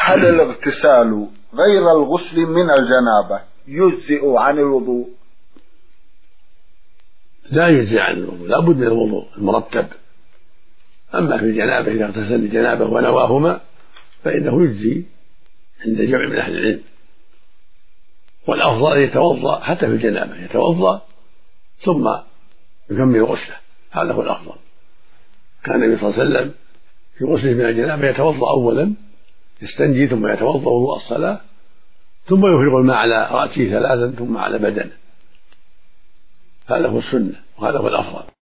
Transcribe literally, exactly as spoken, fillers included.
هل الاغتسال غير الغسل من الجنابة يجزئ عن الوضوء؟ لا يجزئ عن الوضوء، لا بد من الوضوء المركب. أما في الجنابة إذا اغتسل الجنابة ونواهما فإنه يجزي عند جمع من أهل العلم، والأفضل أن يتوضأ حتى في الجنابة، يتوضأ ثم يكمل غسله، هذا هو الأفضل. كان النبي صلى الله عليه وسلم في غسله من الجنابة يتوضأ أولا، يستنجي ثم يتوضأ وضوء الصلاة، ثم يفرغ الماء على رأسه ثلاثا ثم على بدنه، هذا هو السنة وهذا هو الأفضل.